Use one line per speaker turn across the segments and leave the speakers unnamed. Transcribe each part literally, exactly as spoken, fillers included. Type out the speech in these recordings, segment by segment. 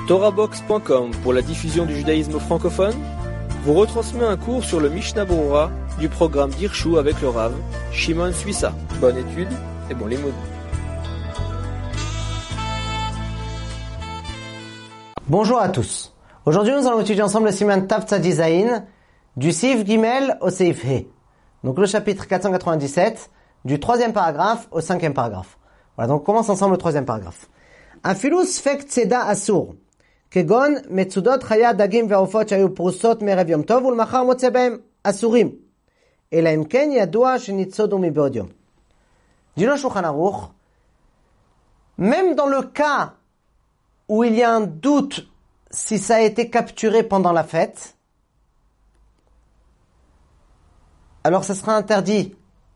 Torahbox point com pour la diffusion du judaïsme francophone vous retransmet un cours sur le Mishnah Berurah du programme d'Hirshu avec le Rav Shimon Suissa. Bonne étude et bon limoud.
Bonjour à tous. Aujourd'hui, nous allons étudier ensemble le Siman Tav Tzadi Zayin du Sif Gimel au Seif He. Donc le chapitre quatre cent quatre-vingt-dix-sept du troisième paragraphe au cinquième paragraphe. Voilà, donc on commence ensemble le troisième paragraphe. Afilu sfek tzeda asur. כגון מצודות חיה, דגים ועופות שהיו פרוסות מערב יום טוב ולמחר מוצא בהם אסורים. אלא אם כן ידוע שניצודו מבעוד יום. Dit le Shulchan Aruch, même dans le cas où il y a un doute si ça a été capturé pendant la fête, alors ça sera interdit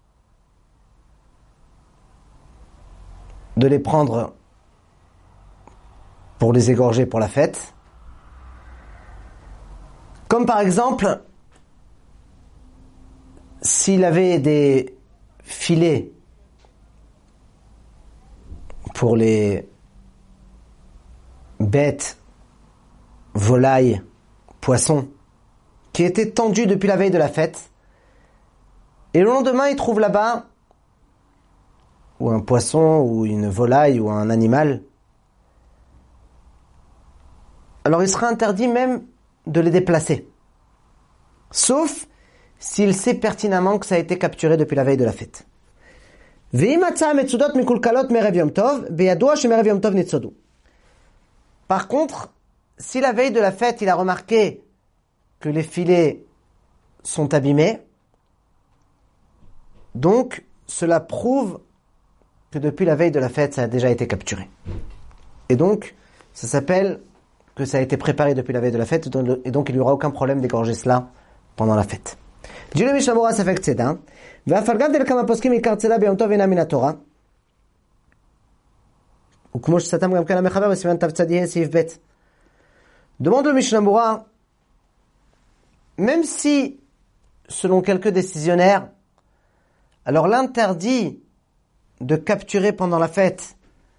de les prendre pour les égorger pour la fête. Comme par exemple, s'il avait des filets pour les bêtes, volailles, poissons, qui étaient tendus depuis la veille de la fête, et le lendemain il trouve là-bas ou un poisson, ou une volaille, ou un animal, alors il sera interdit même de les déplacer. Sauf s'il sait pertinemment que ça a été capturé depuis la veille de la fête. Par contre, si la veille de la fête, il a remarqué que les filets sont abîmés, donc cela prouve que depuis la veille de la fête, ça a déjà été capturé. Et donc, ça s'appelle que ça a été préparé depuis la veille de la fête, et donc il n'y aura aucun problème d'égorger cela pendant la fête. Dit le Mishnah Berurah Safek Tzeda, והפלגת דלכמה פוסקים עיקר צידה ביום טוב אינה מן התורה. וכמו שסתם גם כן המחבר בסימן תו צדי סעיף ב'. Demande le Mishnah Berurah, même si, selon quelques décisionnaires, alors l'interdit de capturer pendant la fête,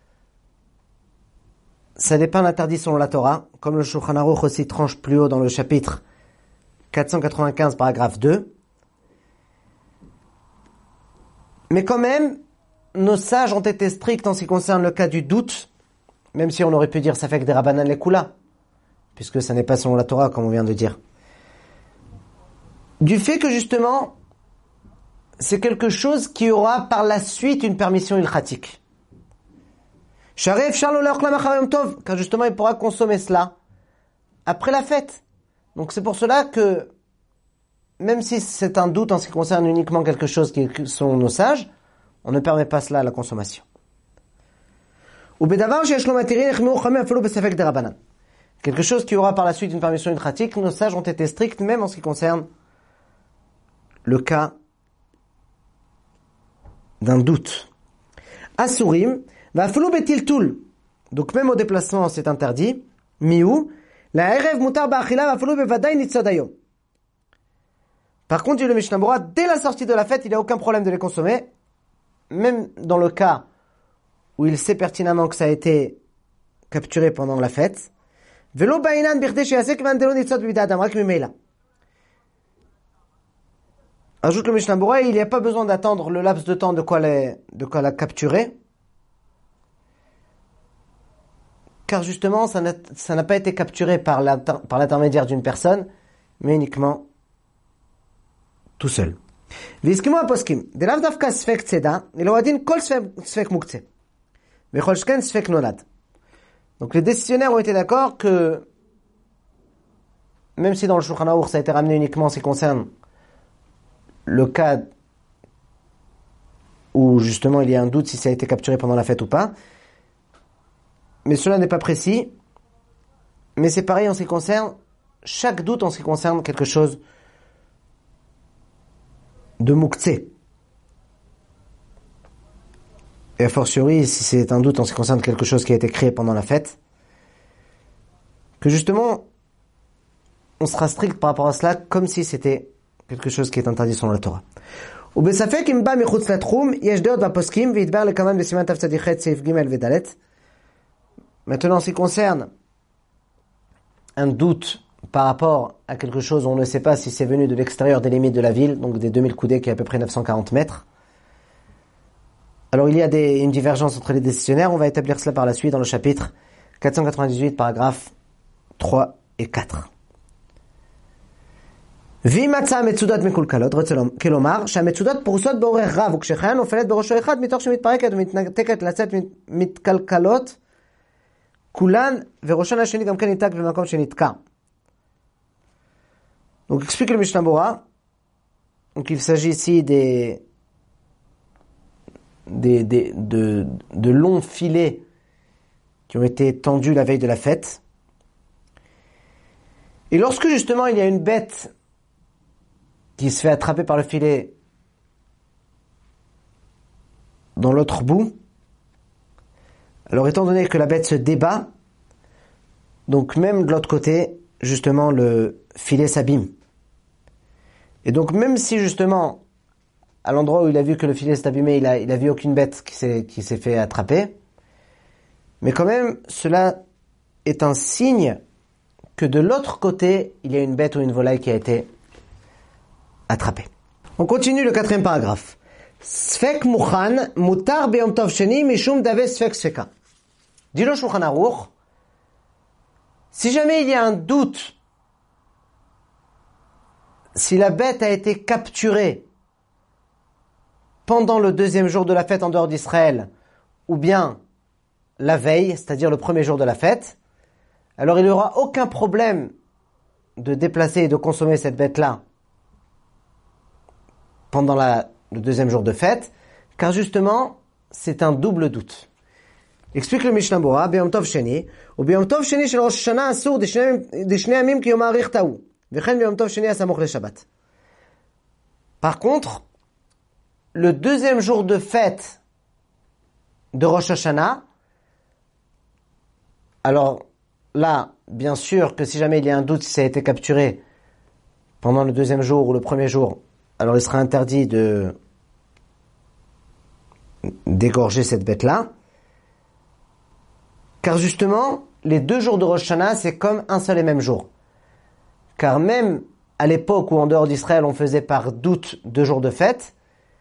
ça n'est pas un interdit selon la Torah, comme le Shulchan Aruch aussi tranche plus haut dans le chapitre quatre cent quatre-vingt-quinze, paragraphe deux. Mais quand même, nos sages ont été stricts en ce qui concerne le cas du doute, même si on aurait pu dire ça fait que des Rabbanan les Kula, puisque ça n'est pas selon la Torah, comme on vient de dire. Du fait que justement, c'est quelque chose qui aura par la suite une permission ilchatique. Car justement il pourra consommer cela après la fête. Donc c'est pour cela que même si c'est un doute en ce qui concerne uniquement quelque chose qui est selon nos sages, on ne permet pas cela à la consommation. Quelque chose qui aura par la suite une permission ilchatique, nos sages ont été stricts même en ce qui concerne le cas d'un doute. Asurim Va'aflu betiltul. Donc même au déplacement c'est interdit. Miou la erev mutar ba'achila va'aflu bevadaï nitzod hayom. Par contre, dit le Mishnah Berurah, dès la sortie de la fête, il n'y a aucun problème de les consommer, même dans le cas où il sait pertinemment que ça a été capturé pendant la fête. Velo ba'inan birde sheyasek vandelo nitzod b'vidadam rak mimeila. Ajoute le Mishnah Berurah, il n'y a pas besoin d'attendre le laps de temps de quoi la, de quoi la capturer. Car justement, ça n'a, ça n'a pas été capturé par, la, par l'intermédiaire d'une personne, mais uniquement tout seul. Donc les décisionnaires ont été d'accord que, même si dans le Shulchan Aruch ça a été ramené uniquement en ce qui concerne le cas où justement il y a un doute si ça a été capturé pendant la fête ou pas, mais cela n'est pas précis, mais c'est pareil en ce qui concerne chaque doute en ce qui concerne quelque chose de muktzeh. Et a fortiori, si c'est un doute en ce qui concerne quelque chose qui a été créé pendant la fête, que justement, on sera strict par rapport à cela, comme si c'était quelque chose qui est interdit selon la Torah. ובספק אם בא מחוץ לתחום, יש דעות בפוסקים, והתבהר לכמן בסימן תצ"ח סעיף ג' וד'. Maintenant, en ce qui concerne un doute par rapport à quelque chose, on ne sait pas si c'est venu de l'extérieur des limites de la ville, donc des deux mille coudées qui est à peu près neuf cent quarante mètres. Alors il y a des, une divergence entre les décisionnaires, on va établir cela par la suite dans le chapitre quatre cent quatre-vingt-dix-huit, paragraphes trois et quatre. ואם מצא מצודות מקולקלות, כלומר שהמצודות פרוסות באורך רב וכשחיה נופלת בראשו אחד מתוך שמתפרקת ומתנתקת לצאת מתקלקלות כולן וראשון השני גם כן ניתק במקום שנתקע. Donc explique le Mishnah Bora. Donc il s'agit ici des, des, des de, de longs filets qui ont été tendus la veille de la fête. Et lorsque justement il y a une bête qui se fait attraper par le filet dans l'autre bout, alors étant donné que la bête se débat, donc même de l'autre côté, justement le filet s'abîme. Et donc même si justement à l'endroit où il a vu que le filet s'est abîmé, il a, il a vu aucune bête qui s'est, qui s'est fait attraper, mais quand même cela est un signe que de l'autre côté, il y a une bête ou une volaille qui a été attrapée. On continue le quatrième paragraphe. Sfek mukhan mutar beyom tov sheni mishum dave sfek sfeka. Dit le Shulchan Aruch, si jamais il y a un doute, si la bête a été capturée pendant le deuxième jour de la fête en dehors d'Israël, ou bien la veille, c'est-à-dire le premier jour de la fête, alors il n'y aura aucun problème de déplacer et de consommer cette bête-là pendant la, le deuxième jour de fête, car justement, c'est un double doute. Explique le Mishnah Bora, B'yom Tov Sheni, ou B'yom Tov Sheni shel Rosh Hashanah asur d'ishne yamim ki yom ha'arich ta'u, v'chen B'yom Tov Sheni asamoch le Shabbat. Par contre, le deuxième jour de fête de Rosh Hashanah, alors là, bien sûr que si jamais il y a un doute si ça a été capturé pendant le deuxième jour ou le premier jour, alors il sera interdit de d'égorger cette bête-là. Car justement, les deux jours de Rosh Hashanah, c'est comme un seul et même jour. Car même à l'époque où en dehors d'Israël, on faisait par doute deux jours de fête,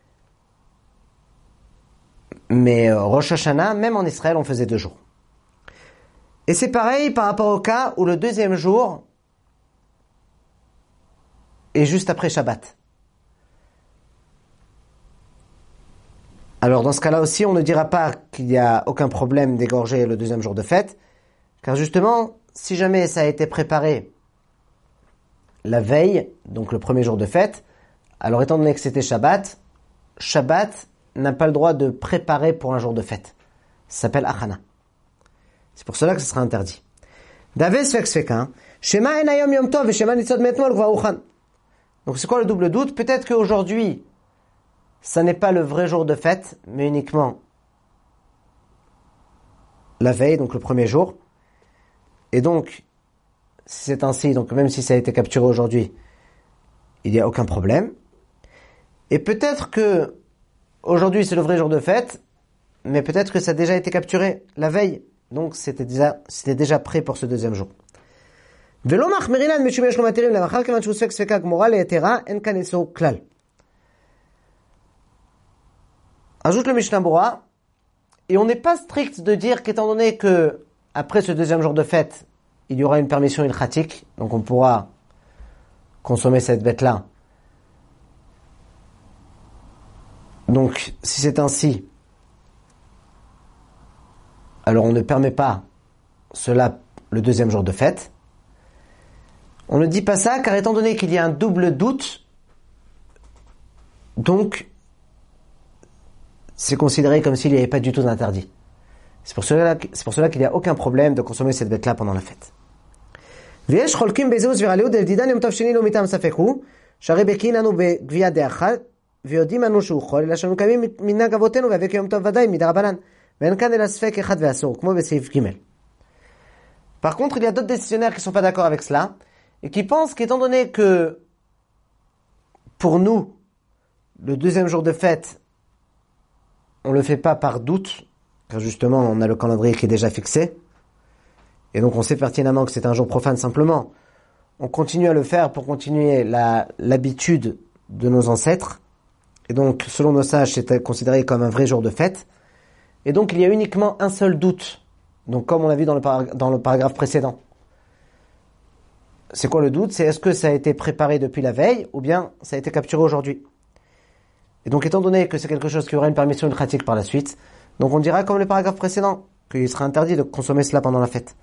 mais Rosh Hashanah, même en Israël, on faisait deux jours. Et c'est pareil par rapport au cas où le deuxième jour est juste après Shabbat. Alors dans ce cas-là aussi, on ne dira pas qu'il n'y a aucun problème d'égorger le deuxième jour de fête, car justement, si jamais ça a été préparé la veille, donc le premier jour de fête, alors étant donné que c'était Shabbat, Shabbat n'a pas le droit de préparer pour un jour de fête. Ça s'appelle Achana. C'est pour cela que ce sera interdit. Donc c'est quoi le double doute? Peut-être qu'aujourd'hui, ça n'est pas le vrai jour de fête, mais uniquement la veille, donc le premier jour. Et donc, si c'est ainsi, donc même si ça a été capturé aujourd'hui, il n'y a aucun problème. Et peut-être que aujourd'hui c'est le vrai jour de fête, mais peut-être que ça a déjà été capturé la veille. Donc c'était déjà, c'était déjà prêt pour ce deuxième jour. Ajoute le Mishnah Bora, et on n'est pas strict de dire qu'étant donné que après ce deuxième jour de fête, il y aura une permission ilchatique, donc on pourra consommer cette bête-là. Donc si c'est ainsi, alors on ne permet pas cela le deuxième jour de fête. On ne dit pas ça car étant donné qu'il y a un double doute, donc c'est considéré comme s'il n'y avait pas du tout d'interdit. C'est pour cela, c'est pour cela qu'il n'y a aucun problème de consommer cette bête-là pendant la fête. ויש חולקים בזהות ורעליות דלדידן יום טוב שני לא מטעם ספק הוא, שהרי בקין אנו בגבייה דאחת, ויודעים אנו שהוא חול, אלא שאנו מקיימים מנהג אבותינו והווה כיום טוב ודאי מדרבנן, ואין כאן אלא ספק אחד ואסור, כמו בסעיף ג'. Par contre, il y a d'autres décisionnaires qui ne sont pas d'accord avec cela, et qui pensent qu'étant donné que, pour nous, le deuxième jour de fête, on ne le fait pas par doute, car justement on a le calendrier qui est déjà fixé, et donc on sait pertinemment que c'est un jour profane simplement, on continue à le faire pour continuer la, l'habitude de nos ancêtres, et donc selon nos sages c'est considéré comme un vrai jour de fête, et donc il y a uniquement un seul doute, donc comme on l'a vu dans le, parag- dans le paragraphe précédent. C'est quoi le doute? C'est est-ce que ça a été préparé depuis la veille, ou bien ça a été capturé aujourd'hui? Et donc étant donné que c'est quelque chose qui aura une permission pratique par la suite, donc on dira comme le paragraphe précédent, qu'il sera interdit de consommer cela pendant la fête.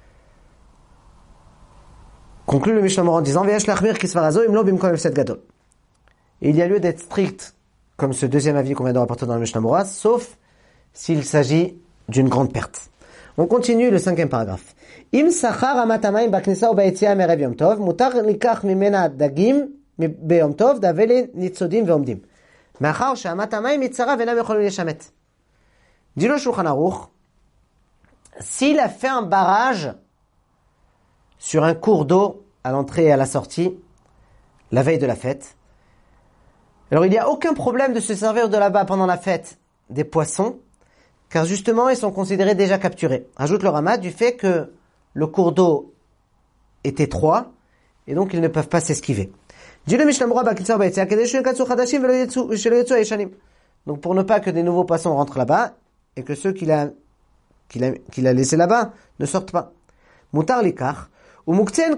Conclut le Mishnah Moran en disant Ve'yesh lachmir kisvarazo imlo bimkom hefsed gadol. Et il y a lieu d'être strict, comme ce deuxième avis qu'on vient de rapporter dans le Mishnah Moran, sauf s'il s'agit d'une grande perte. On continue le cinquième paragraphe. Im sachar amat hamayim baknisa ou ba'etzia merev yom tov, mutar likach mimena dagim beyom tov davele nitzodim ve'omdim. Machar she'amat hamayim mitzara ve'nam yocholim leshamet. Dit le Shulchan Aruch, s'il a fait un barrage sur un cours d'eau à l'entrée et à la sortie, la veille de la fête, alors il n'y a aucun problème de se servir de là-bas pendant la fête des poissons, car justement ils sont considérés déjà capturés. Ajoute le Rama du fait que le cours d'eau est étroit, et donc ils ne peuvent pas s'esquiver. Donc pour ne pas que des nouveaux poissons rentrent là-bas, et que ceux qu'il a, qu'il a, qu'il a laissés là-bas ne sortent pas. Mutar likach. Donc il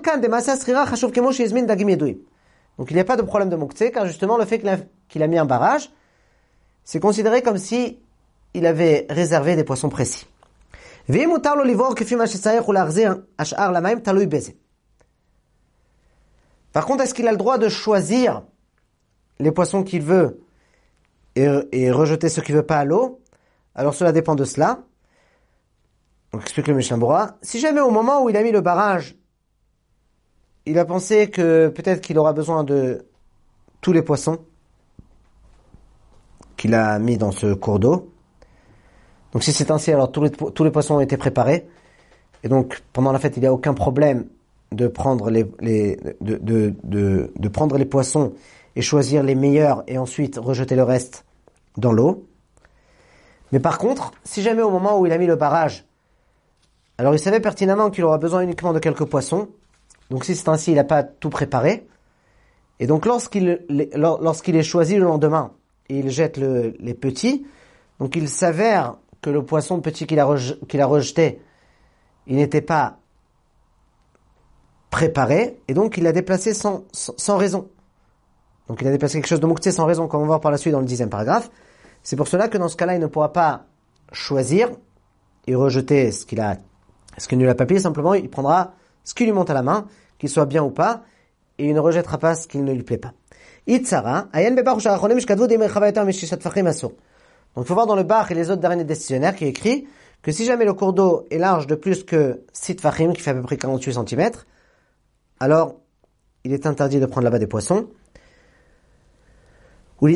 n'y a pas de problème de muktzeh, car justement le fait qu'il a, qu'il a mis un barrage, c'est considéré comme si il avait réservé des poissons précis. Par contre, est-ce qu'il a le droit de choisir les poissons qu'il veut et, et rejeter ceux qu'il veut pas à l'eau? Alors cela dépend de cela. Donc explique le Mishnah Bora. Si jamais au moment où il a mis le barrage, il a pensé que peut-être qu'il aura besoin de tous les poissons qu'il a mis dans ce cours d'eau. Donc si c'est ainsi, alors tous les, tous les poissons ont été préparés. Et donc pendant la fête, il n'y a aucun problème de prendre les, les, de, de, de, de prendre les poissons et choisir les meilleurs et ensuite rejeter le reste dans l'eau. Mais par contre, si jamais au moment où il a mis le barrage, alors il savait pertinemment qu'il aura besoin uniquement de quelques poissons, donc si c'est ainsi, il n'a pas tout préparé, et donc lorsqu'il, lorsqu'il est choisi le lendemain, et il jette le, les petits, donc il s'avère que le poisson petit qu'il a, reje, qu'il a rejeté, il n'était pas préparé, et donc il l'a déplacé sans, sans, sans raison. Donc il a déplacé quelque chose de muktzeh sans raison, comme on va voir par la suite dans le dixième paragraphe. C'est pour cela que dans ce cas-là, il ne pourra pas choisir et rejeter ce qu'il a, ce qu'il ne l'a pas payé, simplement il prendra ce qui lui monte à la main, qu'il soit bien ou pas, et il ne rejettera pas ce qu'il ne lui plaît pas. Itzara, ayen bebar sharachonim shkadvu di merchava yoter mishishat tfachim asur. Donc il faut voir dans le Bach et les autres derniers décisionnaires qui est écrit que si jamais le cours d'eau est large de plus que six tfachim, qui fait à peu près quarante-huit centimètres, alors il est interdit de prendre là-bas des poissons. Par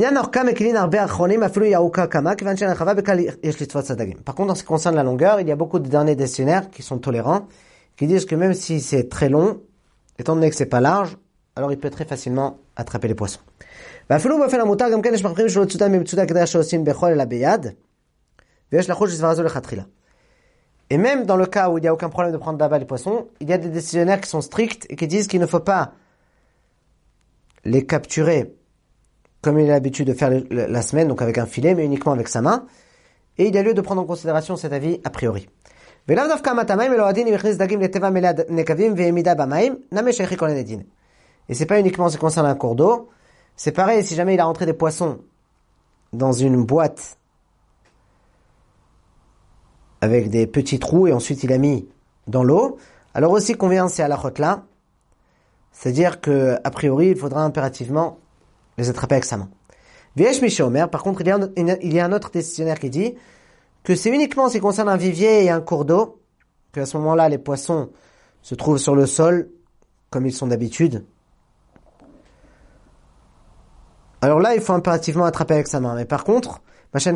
contre, en ce qui concerne la longueur, il y a beaucoup de derniers décisionnaires qui sont tolérants, qui disent que même si c'est très long, étant donné que c'est pas large, alors il peut très facilement attraper les poissons. Et même dans le cas où il n'y a aucun problème de prendre là-bas les poissons, il y a des décisionnaires qui sont stricts et qui disent qu'il ne faut pas les capturer comme il a l'habitude de faire la semaine, donc avec un filet, mais uniquement avec sa main. Et il y a lieu de prendre en considération cet avis a priori. Et c'est pas uniquement en ce qui concerne un cours d'eau. C'est pareil, si jamais il a rentré des poissons dans une boîte avec des petits trous et ensuite il a mis dans l'eau, alors aussi convient c'est à la chot là. C'est-à-dire que, a priori, il faudra impérativement les attraper avec sa main. Viesh Mishomer, par contre, il y, a un, il y a un autre décisionnaire qui dit que c'est uniquement en ce qui concerne un vivier et un cours d'eau, qu'à ce moment-là, les poissons se trouvent sur le sol, comme ils sont d'habitude. Alors là, il faut impérativement attraper avec sa main. Mais par contre, ce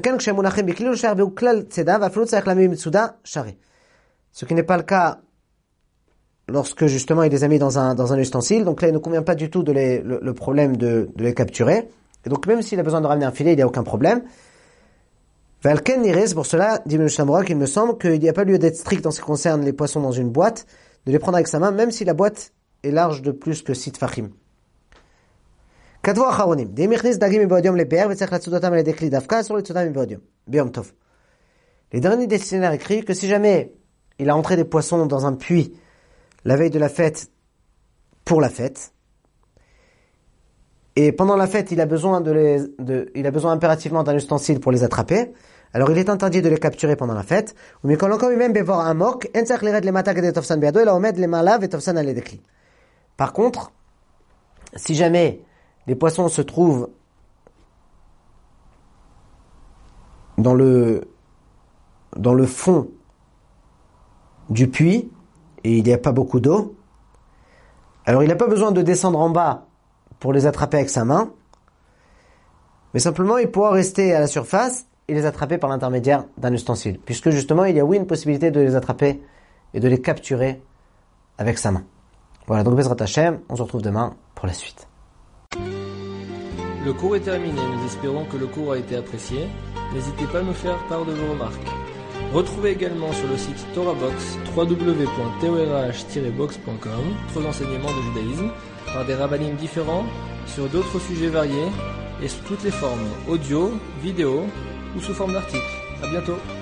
qui n'est pas le cas lorsque justement il les a mis dans un, dans un ustensile, donc là il ne convient pas du tout de les, le, le problème de, de les capturer. Et donc même s'il a besoin de ramener un filet, il n'y a aucun problème. Valken nire, c'est pour cela, dit le Mishnah Berurah, qu'il me semble qu'il n'y a pas lieu d'être strict en ce qui concerne les poissons dans une boîte, de les prendre avec sa main, même si la boîte est large de plus que six tfachim. Katvo acharonim. Demichnis dagim ibodium le ber, vetzech latsudotam le dekli dafka, sur le tsudotam ibodium. Biom tov. Les derniers dictionnaires écrivent que si jamais il a entré des poissons dans un puits la veille de la fête pour la fête, et pendant la fête il a besoin de les, de, il a besoin impérativement d'un ustensile pour les attraper, alors il est interdit de les capturer pendant la fête. Par contre, si jamais les poissons se trouvent dans le, dans le fond du puits, et il n'y a pas beaucoup d'eau, alors il n'a pas besoin de descendre en bas pour les attraper avec sa main, mais simplement il pourra rester à la surface et les attraper par l'intermédiaire d'un ustensile, puisque justement il y a oui une possibilité de les attraper et de les capturer avec sa main. Voilà, donc Bezrat Hashem, on se retrouve demain pour la suite.
Le cours est terminé, nous espérons que le cours a été apprécié. N'hésitez pas à nous faire part de vos remarques. Retrouvez également sur le site TorahBox w w w point torah tiret box point com d'autres enseignements de judaïsme par des rabbinim différents sur d'autres sujets variés et sous toutes les formes audio, vidéo ou sous forme d'articles. À bientôt.